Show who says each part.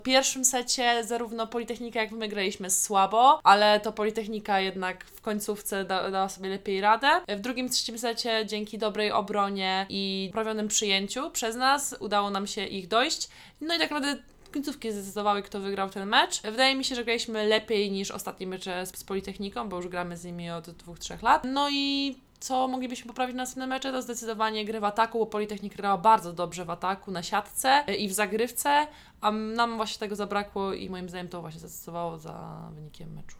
Speaker 1: W pierwszym secie zarówno Politechnika jak i my graliśmy słabo, ale to Politechnika jednak w końcówce dała sobie lepiej radę. W drugim, trzecim secie dzięki dobrej obronie i poprawionym przyjęciu przez nas udało nam się ich dojść. No i tak naprawdę końcówki zdecydowały, kto wygrał ten mecz. Wydaje mi się, że graliśmy lepiej niż ostatnie mecze z Politechniką, bo już gramy z nimi od 2-3 lat. No i co moglibyśmy poprawić na następne mecze, to zdecydowanie gry w ataku, bo Politechnik grała bardzo dobrze w ataku, na siatce i w zagrywce, a nam właśnie tego zabrakło i moim zdaniem to właśnie zdecydowało za wynikiem meczu.